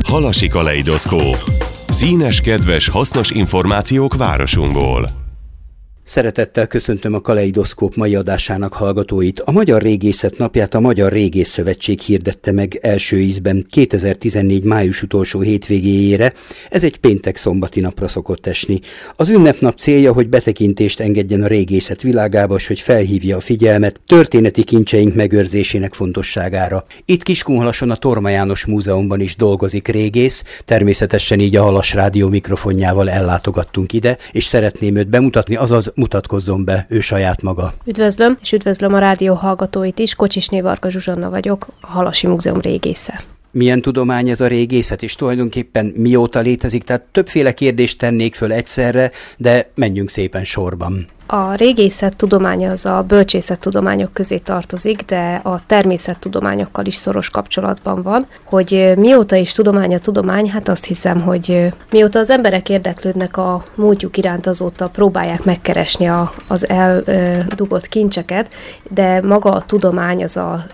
Halasi kaleidoszkóp. Színes, kedves, hasznos információk városunkból. Szeretettel köszöntöm a Kaleidoszkóp mai adásának hallgatóit. A Magyar Régészet napját a Magyar Régész Szövetség hirdette meg első ízben 2014. május utolsó hétvégéjére. Ez egy péntek-szombati napra szokott esni. Az ünnepnap célja, hogy betekintést engedjen a régészet világába, és hogy felhívja a figyelmet történeti kincseink megőrzésének fontosságára. Itt Kiskunhalason a Torma János Múzeumban is dolgozik régész, természetesen így a Halas Rádió mikrofonjával ellátogattunk ide, és szeretném őt bemutatni, azaz mutatkozzon be ő saját maga. Üdvözlöm, és üdvözlöm a rádió hallgatóit is. Kocsisné Varga Zsuzsanna vagyok, a Halasi Múzeum régésze. Milyen tudomány ez a régészet, és tulajdonképpen mióta létezik? Tehát többféle kérdést tennék föl egyszerre, de menjünk szépen sorban. A régészet tudománya az a bölcsészettudományok közé tartozik, de a természettudományokkal is szoros kapcsolatban van. Hogy mióta is tudomány, hát azt hiszem, hogy mióta az emberek érdeklődnek a múltjuk iránt, azóta próbálják megkeresni az eldugott kincseket, de maga a tudomány az a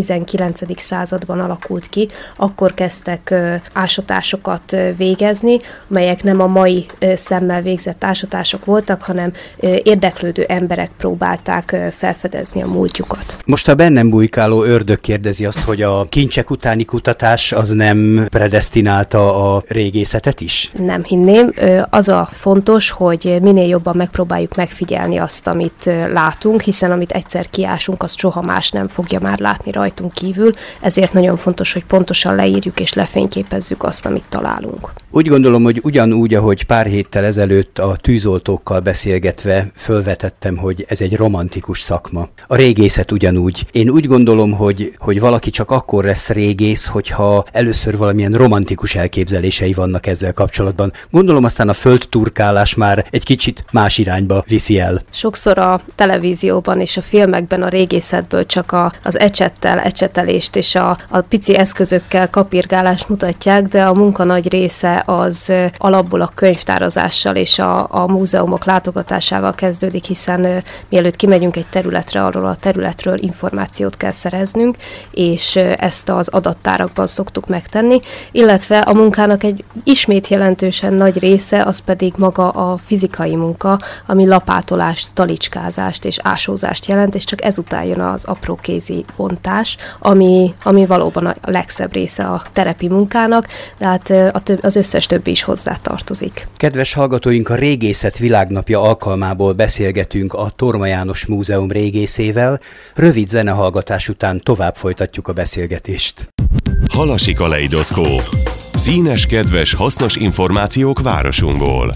19. században alakult ki, akkor kezdtek ásatásokat végezni, melyek nem a mai szemmel végzett ásatások voltak, hanem érdeklődő emberek próbálták felfedezni a múltjukat. Most a bennem bujkáló ördög kérdezi azt, hogy a kincsek utáni kutatás az nem predesztinálta a régészetet is? Nem hinném. Az a fontos, hogy minél jobban megpróbáljuk megfigyelni azt, amit látunk, hiszen amit egyszer kiásunk, azt soha más nem fogja már látni rajtunk kívül, ezért nagyon fontos, hogy pontosan leírjuk és lefényképezzük azt, amit találunk. Úgy gondolom, hogy ugyanúgy, ahogy pár héttel ezelőtt a tűzoltókkal beszélgetve fölvetettem, hogy ez egy romantikus szakma. A régészet ugyanúgy. Én úgy gondolom, hogy valaki csak akkor lesz régész, hogyha először valamilyen romantikus elképzelései vannak ezzel kapcsolatban. Gondolom aztán a földturkálás már egy kicsit más irányba viszi el. Sokszor a televízióban és a filmekben a régészetből csak az ecsetelést és a pici eszközökkel kapirgálást mutatják, de a munka nagy része az alapból a könyvtározással és a múzeumok látogatásával kezdődik, hiszen mielőtt kimegyünk egy területre, arról a területről információt kell szereznünk, és ezt az adattárakban szoktuk megtenni, illetve a munkának egy ismét jelentősen nagy része, az pedig maga a fizikai munka, ami lapátolást, talicskázást és ásózást jelent, és csak ezután jön az aprókézi bontás, ami valóban a legszebb része a terepi munkának, de hát az összes többi is hozzá tartozik. Kedves hallgatóink, a Régészet Világnapja alkalmából beszélgetünk a Torma János Múzeum régészével. Rövid zenehallgatás után tovább folytatjuk a beszélgetést. Halasi kaleidoszkóp. Színes, kedves, hasznos információk városunkból.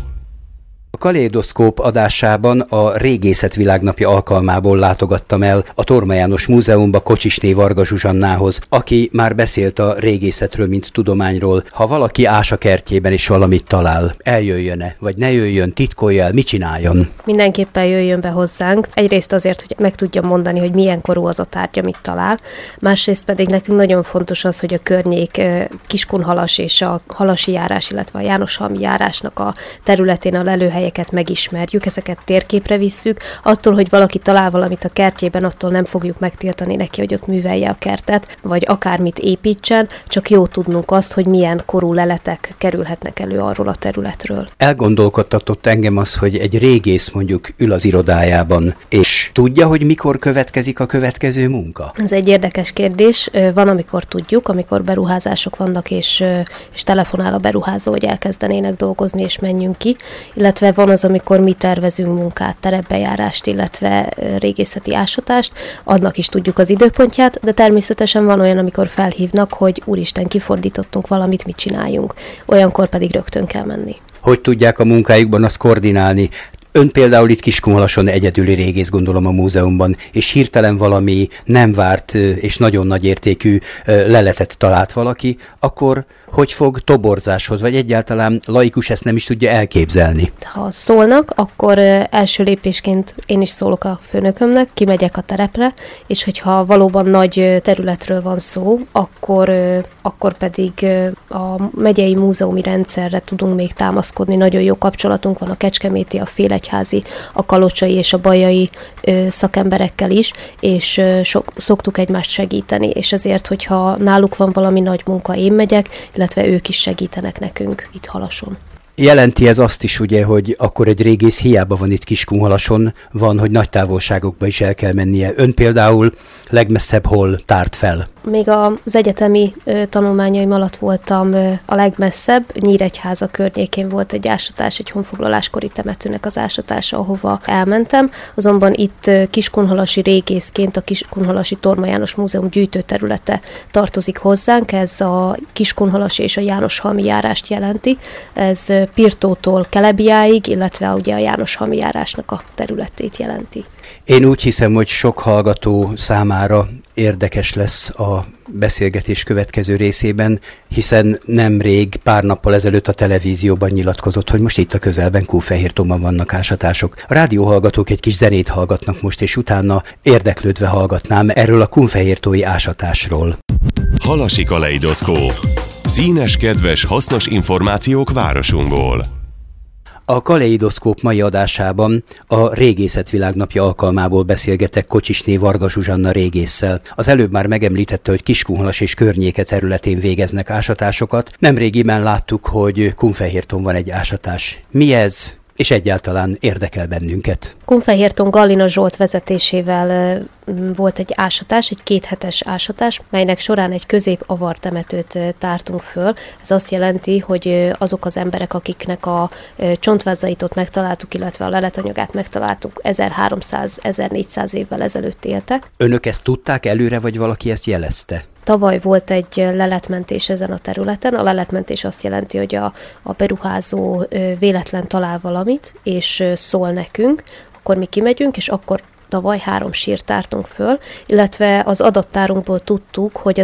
A Kaleidoszkóp adásában a Régészet Világnapja alkalmából látogattam el a Torma János Múzeumba Kocsisné Varga Zsuzsannához, aki már beszélt a régészetről, mint tudományról. Ha valaki ás a kertjében és valamit talál, eljöjjön-e, vagy ne jöjjön, titkolja el, mit csináljon? Mindenképpen jöjjön be hozzánk. Egyrészt azért, hogy meg tudjam mondani, hogy milyen korú az a tárgy, amit talál. Másrészt pedig nekünk nagyon fontos az, hogy a környék Kiskunhalas és a Halasi járás, illetve a Jánoshalmi járásnak a területén a lelőhelyeket megismerjük, ezeket térképre visszük. Attól, hogy valaki talál valamit a kertjében, attól nem fogjuk megtiltani neki, hogy ott művelje a kertet, vagy akármit építsen, csak jó tudnunk azt, hogy milyen korú leletek kerülhetnek elő arról a területről. Elgondolkodtatott engem az, hogy egy régész mondjuk ül az irodájában, és tudja, hogy mikor következik a következő munka? Ez egy érdekes kérdés. Van, amikor tudjuk, amikor beruházások vannak, és telefonál a beruházó, hogy elkezdenének dolgozni, és menjünk ki, illetve van az, amikor mi tervezünk munkát, terepbejárást, illetve régészeti ásatást, annak is tudjuk az időpontját, de természetesen van olyan, amikor felhívnak, hogy úristen, kifordítottunk valamit, mit csináljunk. Olyankor pedig rögtön kell menni. Hogy tudják a munkájukban azt koordinálni? Ön például itt Kiskunhalason egyedüli régész, gondolom, a múzeumban, és hirtelen valami nem várt és nagyon nagy értékű leletet talált valaki, akkor hogy fog toborzáshoz, vagy egyáltalán laikus ezt nem is tudja elképzelni? Ha szólnak, akkor első lépésként én is szólok a főnökömnek, kimegyek a terepre, és hogyha valóban nagy területről van szó, akkor pedig a megyei múzeumi rendszerre tudunk még támaszkodni. Nagyon jó kapcsolatunk van a kecskeméti, a Fél nyíregyházi, a kalocsai és a bajai szakemberekkel is, és szoktuk egymást segíteni, és ezért, hogyha náluk van valami nagy munka, én megyek, illetve ők is segítenek nekünk itt Halason. Jelenti ez azt is ugye, hogy akkor egy régész hiába van itt Kiskunhalason, van, hogy nagy távolságokba is el kell mennie. Ön például legmesszebb hol tárt fel? Még az egyetemi tanulmányaim alatt voltam a legmesszebb, Nyíregyháza környékén volt egy ásatás, egy honfoglaláskori temetőnek az ásatása, ahova elmentem. Azonban itt kiskunhalasi régészként a Kiskunhalasi Torma János Múzeum gyűjtőterülete tartozik hozzánk, ez a Kiskunhalasi és a Jánoshalmi járást jelenti. Ez Pirtótól Kelebiáig, illetve ugye a Jánoshalmi járásnak a területét jelenti. Én úgy hiszem, hogy sok hallgató számára érdekes lesz a beszélgetés következő részében, hiszen nemrég, pár nappal ezelőtt a televízióban nyilatkozott, hogy most itt a közelben Kunfehértóban vannak ásatások. A rádióhallgatók egy kis zenét hallgatnak most, és utána érdeklődve hallgatnám erről a kunfehértói ásatásról. Halasi kaleidoszkóp. Színes, kedves, hasznos információk városunkból. A Kaleidoszkóp mai adásában a Régészet Világnapja alkalmából beszélgetek Kocsisné Varga Zsuzsanna régésszel. Az előbb már megemlítette, hogy Kiskunhalas és környéke területén végeznek ásatásokat. Nemrégiben láttuk, hogy Kunfehértón van egy ásatás. Mi ez? És egyáltalán érdekel bennünket. Kunfehértón Gallina Zsolt vezetésével volt egy ásatás, egy 2 hetes ásatás, melynek során egy közép-avar temetőt tártunk föl. Ez azt jelenti, hogy azok az emberek, akiknek a csontvázaitot megtaláltuk, illetve a leletanyagát megtaláltuk, 1300-1400 évvel ezelőtt éltek. Önök ezt tudták előre, vagy valaki ezt jelezte? Tavaly volt egy leletmentés ezen a területen. A leletmentés azt jelenti, hogy a beruházó véletlen talál valamit, és szól nekünk, akkor mi kimegyünk, és akkor tavaly 3 sírt tártunk föl, illetve az adattárunkból tudtuk, hogy az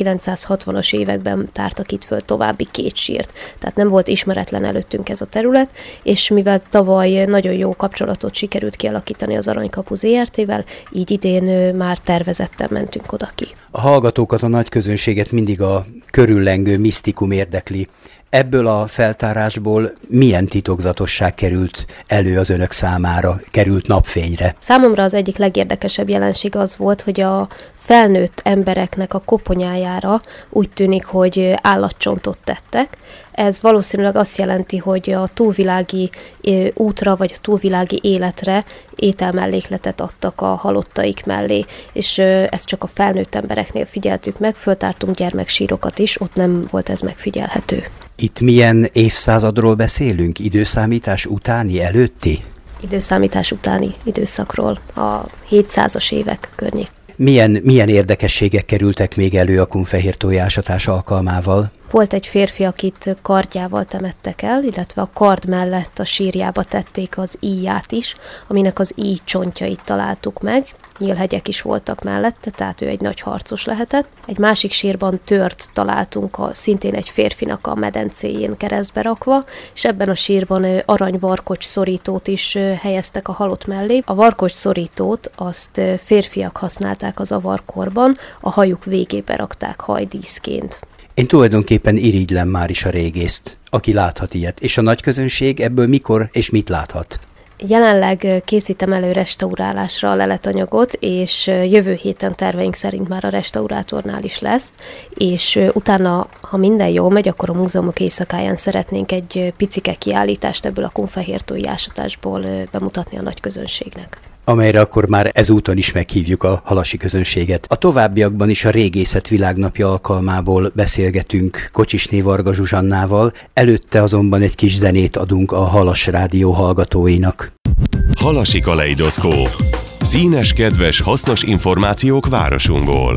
1960-as években tártak itt föl további 2 sírt. Tehát nem volt ismeretlen előttünk ez a terület, és mivel tavaly nagyon jó kapcsolatot sikerült kialakítani az Aranykapu ZRT-vel, így idén már tervezetten mentünk oda ki. A hallgatókat, a nagy közönséget mindig a körüllengő misztikum érdekli. Ebből a feltárásból milyen titokzatosság került elő az önök számára, került napfényre? Számomra az egyik legérdekesebb jelenség az volt, hogy a felnőtt embereknek a koponyájára úgy tűnik, hogy állatcsontot tettek. Ez valószínűleg azt jelenti, hogy a túlvilági útra vagy a túlvilági életre ételmellékletet adtak a halottaik mellé, és ezt csak a felnőtt embereknél figyeltük meg, föltártunk gyermeksírokat is, ott nem volt ez megfigyelhető. Itt milyen évszázadról beszélünk? Időszámítás utáni, előtti? Időszámítás utáni időszakról, a 700-as évek környék. Milyen érdekességek kerültek még elő a kunfehértói ásatás alkalmával? Volt egy férfi, akit kardjával temettek el, illetve a kard mellett a sírjába tették az íját is, aminek az íj csontjait találtuk meg. Nyílhegyek is voltak mellette, tehát ő egy nagy harcos lehetett. Egy másik sírban tört találtunk szintén egy férfinak a medencéjén keresztbe rakva, és ebben a sírban aranyvarkocs szorítót is helyeztek a halott mellé. A varkocs szorítót azt férfiak használták az avarkorban, a hajuk végébe rakták hajdíszként. Én tulajdonképpen irigylem már is a régészt, aki láthat ilyet, és a nagy közönség ebből mikor és mit láthat? Jelenleg készítem elő restaurálásra a leletanyagot, és jövő héten terveink szerint már a restaurátornál is lesz, és utána, ha minden jól megy, akkor a múzeumok éjszakáján szeretnénk egy picike kiállítást ebből a kunfehértói ásatásból bemutatni a nagy közönségnek. Amelyre akkor már ezúton is meghívjuk a halasi közönséget. A továbbiakban is a Régészet Világnapja alkalmából beszélgetünk Kocsisné Varga Zsuzsannával, előtte azonban egy kis zenét adunk a Halas Rádió hallgatóinak. Halasi kaleidoszkóp. Színes, kedves, hasznos információk városunkból.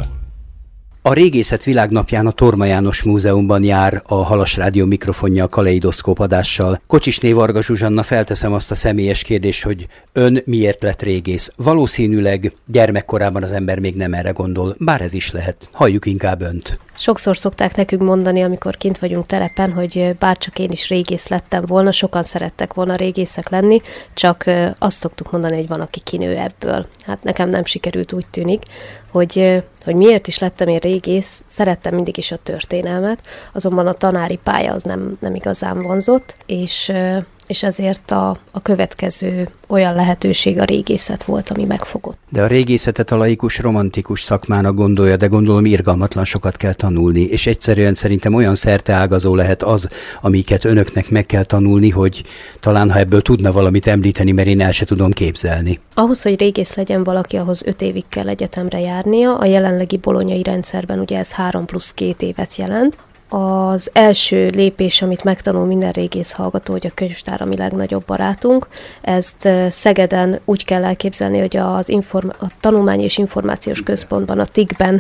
A Régészet Világnapján a Torma János Múzeumban jár a Halas Rádió mikrofonja a kaleidoszkóp adással. Kocsisné Varga Zsuzsanna, felteszem azt a személyes kérdést, hogy ön miért lett régész? Valószínűleg gyermekkorában az ember még nem erre gondol, bár ez is lehet. Halljuk inkább önt. Sokszor szokták nekünk mondani, amikor kint vagyunk terepen, hogy bárcsak én is régész lettem volna, sokan szerettek volna régészek lenni, csak azt szoktuk mondani, hogy van, aki kinő ebből. Hát nekem nem sikerült, úgy tűnik, hogy miért is lettem én régész, szerettem mindig is a történelmet, azonban a tanári pálya az nem igazán vonzott, és és ezért a következő olyan lehetőség a régészet volt, ami megfogott. De a régészetet a laikus romantikus szakmának gondolja, de gondolom irgalmatlan sokat kell tanulni, és egyszerűen szerintem olyan szerteágazó lehet az, amiket önöknek meg kell tanulni, hogy talán ha ebből tudna valamit említeni, mert én el se tudom képzelni. Ahhoz, hogy régész legyen valaki, ahhoz 5 évig kell egyetemre járnia. A jelenlegi bolonyai rendszerben ugye ez 3+2 évet jelent. Az első lépés, amit megtanul minden régész hallgató, hogy a könyvtár a mi legnagyobb barátunk. Ezt Szegeden úgy kell elképzelni, hogy a Tanulmányi és Információs Központban, a TIK-ben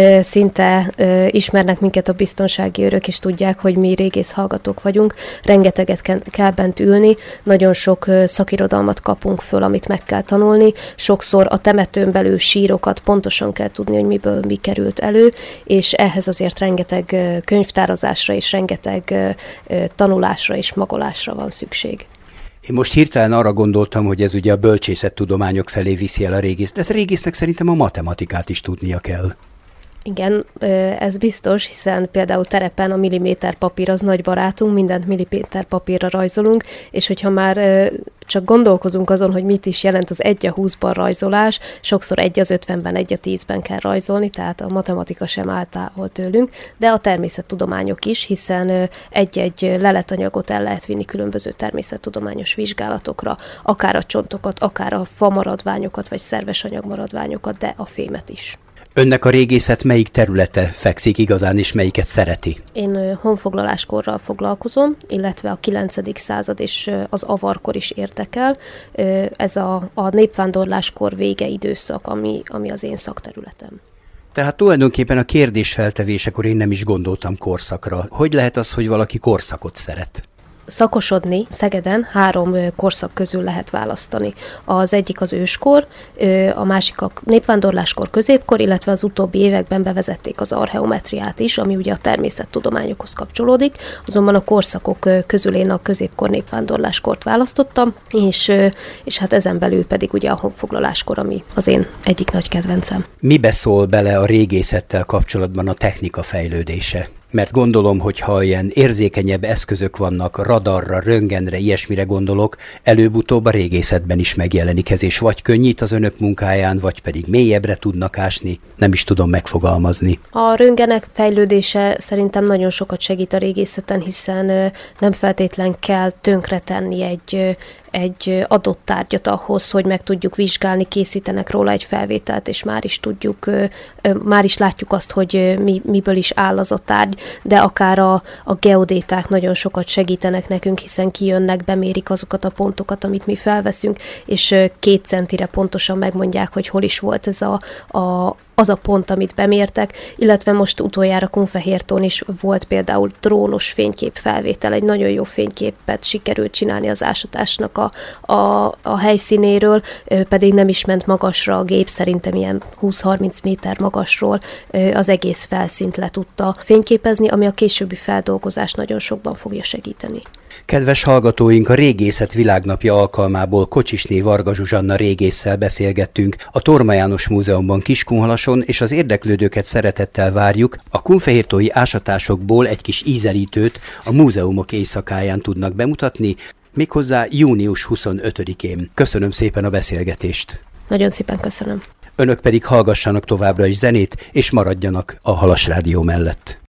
szinte ismernek minket a biztonsági őrök, és tudják, hogy mi régész hallgatók vagyunk. Rengeteget kell bent ülni, nagyon sok szakirodalmat kapunk föl, amit meg kell tanulni. Sokszor a temetőn belül sírokat pontosan kell tudni, hogy miből mi került elő, és ehhez azért rengeteg könyvtározásra és rengeteg tanulásra és magolásra van szükség. Én most hirtelen arra gondoltam, hogy ez ugye a bölcsészettudományok felé viszi el a régészt, de a régésznek szerintem a matematikát is tudnia kell. Igen, ez biztos, hiszen például terepen a milliméter papír az nagy barátunk, mindent milliméter papírra rajzolunk, és hogyha már csak gondolkozunk azon, hogy mit is jelent az 1/20-ban rajzolás, sokszor 1/50-ben, 1/10-ben kell rajzolni, tehát a matematika sem áll távol tőlünk, de a természettudományok is, hiszen egy-egy leletanyagot el lehet vinni különböző természettudományos vizsgálatokra, akár a csontokat, akár a famaradványokat, vagy szerves anyagmaradványokat, de a fémet is. Önnek a régészet melyik területe fekszik igazán, és melyiket szereti? Én honfoglaláskorral foglalkozom, illetve a 9. század és az avarkor is érdekel. Ez a népvándorláskor vége időszak, ami az én szakterületem. Tehát tulajdonképpen a kérdésfeltevésekor én nem is gondoltam korszakra. Hogy lehet az, hogy valaki korszakot szeret? Szakosodni Szegeden 3 korszak közül lehet választani. Az egyik az őskor, a másik a népvándorláskor, középkor, illetve az utóbbi években bevezették az archeometriát is, ami ugye a természettudományokhoz kapcsolódik. Azonban a korszakok közül én a középkor, népvándorláskort választottam, és hát ezen belül pedig ugye a honfoglaláskor, ami az én egyik nagy kedvencem. Mibe szól bele a régészettel kapcsolatban a technika fejlődése? Mert gondolom, hogy ha ilyen érzékenyebb eszközök vannak, radarra, röntgenre, ilyesmire gondolok, előbb-utóbb a régészetben is megjelenik ez, és vagy könnyít az önök munkáján, vagy pedig mélyebbre tudnak ásni, nem is tudom megfogalmazni. A röntgenek fejlődése szerintem nagyon sokat segít a régészeten, hiszen nem feltétlen kell tönkretenni egy adott tárgyat ahhoz, hogy meg tudjuk vizsgálni, készítenek róla egy felvételt, és már is látjuk azt, hogy miből is áll az a tárgy, de akár a geodéták nagyon sokat segítenek nekünk, hiszen kijönnek, bemérik azokat a pontokat, amit mi felveszünk, és 2 centire pontosan megmondják, hogy hol is volt ez az a pont, amit bemértek, illetve most utoljára Kunfehértón is volt például drónos fényképfelvétel, egy nagyon jó fényképet sikerült csinálni az ásatásnak a helyszínéről, pedig nem is ment magasra a gép, szerintem ilyen 20-30 méter magasról az egész felszínt le tudta fényképezni, ami a későbbi feldolgozást nagyon sokban fogja segíteni. Kedves hallgatóink, a Régészet Világnapja alkalmából Kocsisné Varga Zsuzsanna régésszel beszélgettünk a Torma János Múzeumban Kiskunhalason, és az érdeklődőket szeretettel várjuk. A kunfehértói ásatásokból egy kis ízelítőt a múzeumok éjszakáján tudnak bemutatni, méghozzá június 25-én. Köszönöm szépen a beszélgetést. Nagyon szépen köszönöm. Önök pedig hallgassanak továbbra is zenét, és maradjanak a Halas Rádió mellett.